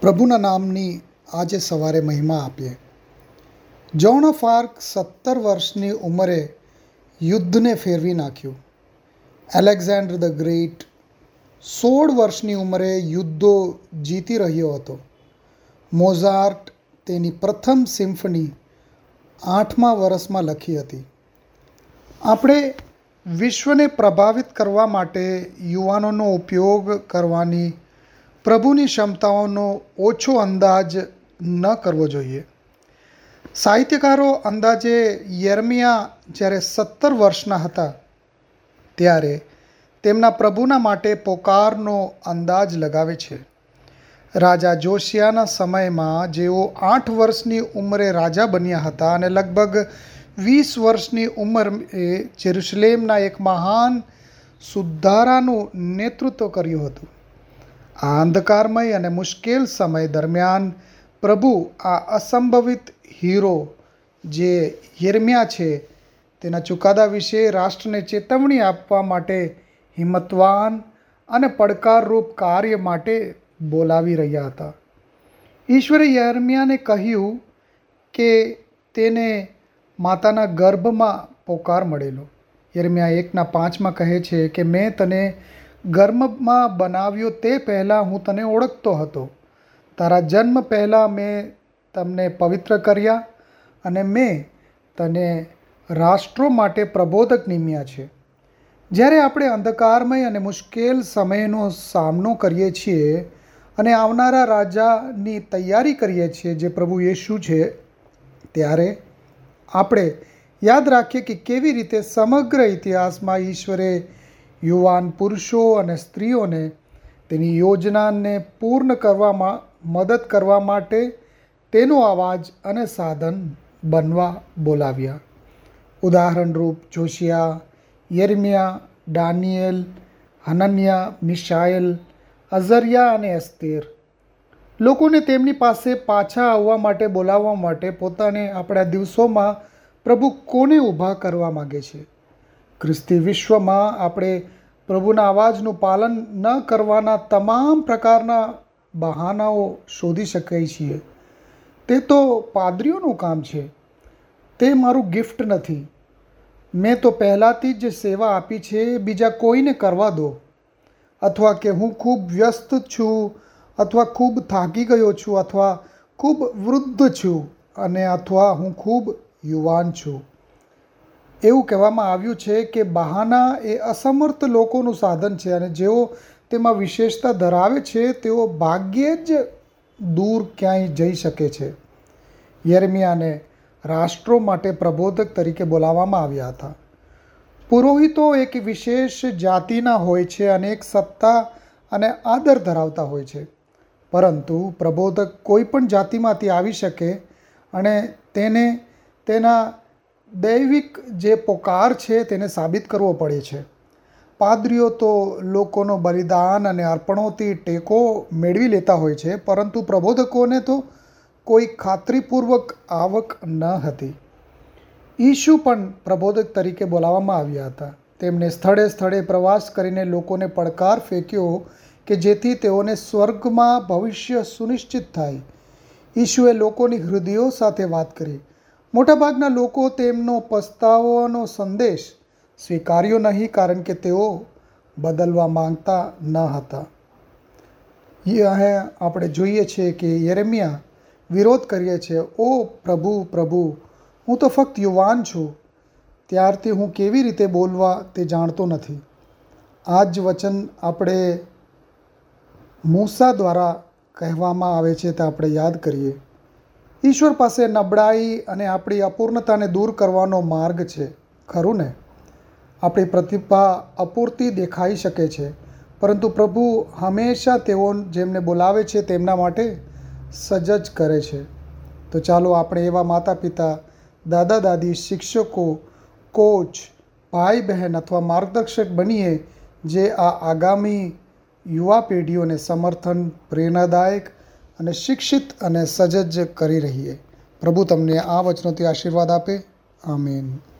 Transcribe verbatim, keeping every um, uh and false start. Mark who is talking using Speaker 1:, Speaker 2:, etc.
Speaker 1: પ્રભુના નામની આજે સવારે મહિમા આપીએ. જોન ઓફ આર્ક સત્તર વર્ષની ઉંમરે યુદ્ધને ફેરવી નાખ્યું. એલેક્ઝાન્ડર ધ ગ્રેટ સોળ વર્ષની ઉંમરે યુદ્ધો જીતી રહ્યો હતો. મોઝાર્ટ તેની પ્રથમ સિમ્ફની આઠમા વર્ષમાં લખી હતી. આપણે વિશ્વને પ્રભાવિત કરવા માટે યુવાનોનો ઉપયોગ કરવાની પ્રભુની ક્ષમતાઓનો ઓછો અંદાજ ન કરવો જોઈએ. સાહિત્યકારો અંદાજે યર્મિયા જ્યારે સત્તર વર્ષના હતા ત્યારે તેમના પ્રભુના માટે પોકારનો અંદાજ લગાવે છે. રાજા જોશિયાના સમયમાં જેઓ આઠ વર્ષની ઉંમરે રાજા બન્યા હતા અને લગભગ વીસ વર્ષની ઉંમરે જેરુસલેમના એક મહાન સુધારાનું નેતૃત્વ કર્યું હતું. આ અંધકારમય અને મુશ્કેલ સમય દરમિયાન પ્રભુ આ અસંભવિત હીરો જે યર્મિયા છે તેના ચુકાદા વિશે રાષ્ટ્રને ચેતવણી આપવા માટે હિંમતવાન અને પડકારરૂપ કાર્ય માટે બોલાવી રહ્યા હતા. ઈશ્વરે યર્મિયાને કહ્યું કે તેને માતાના ગર્ભમાં પોકાર મળેલો. યર્મિયા એકના પાંચમાં કહે છે કે મેં તને ગર્ભમાં બનાવ્યો તે પહેલાં હું તને ઓળખતો હતો. તારા જન્મ પહેલાં મેં તમને પવિત્ર કર્યા અને મેં તને રાષ્ટ્રો માટે પ્રબોધક નિમ્યા છે. જ્યારે આપણે અંધકારમય અને મુશ્કેલ સમયનો સામનો કરીએ છીએ અને આવનારા રાજાની તૈયારી કરીએ છીએ જે પ્રભુ યેશુ છે, ત્યારે આપણે યાદ રાખીએ કે કેવી રીતે સમગ્ર ઇતિહાસમાં ઈશ્વરે યુવાન પુરુષો અને સ્ત્રીઓને તેની યોજનાને પૂર્ણ કરવામાં મદદ કરવા માટે તેનો અવાજ અને સાધન બનવા બોલાવ્યા. ઉદાહરણરૂપ જોશિયા, યર્મિયા, દાનિયેલ, હનન્યા, મિશાએલ, અઝરિયા અને એસ્તેર. લોકોને તેમની પાસે પાછા આવવા માટે બોલાવવા માટે પોતાને આપણા દિવસોમાં પ્રભુ કોને ઊભા કરવા માગે છે. ખ્રિસ્તી વિશ્વમાં આપણે પ્રભુના અવાજનું પાલન ન કરવાના તમામ પ્રકારના બહાનાઓ શોધી શકીએ છીએ. તે તો પાદરીઓનું કામ છે, તે મારું ગિફ્ટ નથી, મેં તો પહેલાંથી જ સેવા આપી છે, બીજા કોઈને કરવા દો, અથવા કે હું ખૂબ વ્યસ્ત છું, અથવા ખૂબ થાકી ગયો છું, અથવા ખૂબ વૃદ્ધ છું, અને અથવા હું ખૂબ યુવાન છું. એવું કહેવામાં આવ્યું છે કે બહાના એ અસમર્થ લોકોનું સાધન છે અને જેઓ તેમાં વિશેષતા ધરાવે છે તેઓ ભાગ્યે જ દૂર ક્યાંય જઈ શકે છે. યર્મિયાને રાષ્ટ્રો માટે પ્રબોધક તરીકે બોલાવવામાં આવ્યા હતા. પુરોહિતો એક વિશેષ જાતિના હોય છે અને એક સત્તા અને આદર ધરાવતા હોય છે, પરંતુ પ્રબોધક કોઈ પણ જાતિમાંથી આવી શકે અને તેને તેના દૈવિક જે પોકાર છે તેને સાબિત કરવો પડે છે. પાદરીઓ તો લોકોનો બલિદાન અને અર્પણોથી ટેકો મેળવી લેતા હોય છે, પરંતુ પ્રબોધકોને તો કોઈ ખાતરીપૂર્વક આવક ન હતી. ઈશુ પણ પ્રબોધક તરીકે બોલાવવામાં આવ્યા હતા. તેમણે સ્થળે સ્થળે પ્રવાસ કરીને લોકોને પડકાર ફેંક્યો કે જેથી તેઓને સ્વર્ગમાં ભવિષ્ય સુનિશ્ચિત થાય. ઈશુએ લોકોની હૃદયો સાથે વાત કરી. મોટાભાગના લોકો તેમનો પસ્તાવાનો સંદેશ સ્વીકાર્યો નહીં કારણ કે તેઓ બદલવા માંગતા ન હતા. અહીં આપણે જોઈએ છીએ કે યર્મિયા વિરોધ કરીએ છીએ. ઓ પ્રભુ પ્રભુ, હું તો ફક્ત યુવાન છું, ત્યારથી હું કેવી રીતે બોલવા તે જાણતો નથી. આ જ વચન આપણે મૂસા દ્વારા કહેવામાં આવે છે તે આપણે યાદ કરીએ. ઈશ્વર પાસે નબળાઈ અને આપણી અપૂર્ણતાને દૂર કરવાનો માર્ગ છે, ખરું ને? આપણી પ્રતિભા અપૂરતી દેખાઈ શકે છે, પરંતુ પ્રભુ હંમેશા તેઓ જેમને બોલાવે છે તેમના માટે સજજ કરે છે. તો ચાલો આપણે એવા માતા પિતા, દાદા દાદી, શિક્ષકો, કોચ, ભાઈ બહેન અથવા માર્ગદર્શક બનીએ જે આ આગામી યુવા પેઢીઓને સમર્થન, પ્રેરણાદાયક અને શિક્ષિત અને સજજ કરી રહીએ. પ્રભુ તમને આ વચનોથી આશીર્વાદ આપે. આમીન.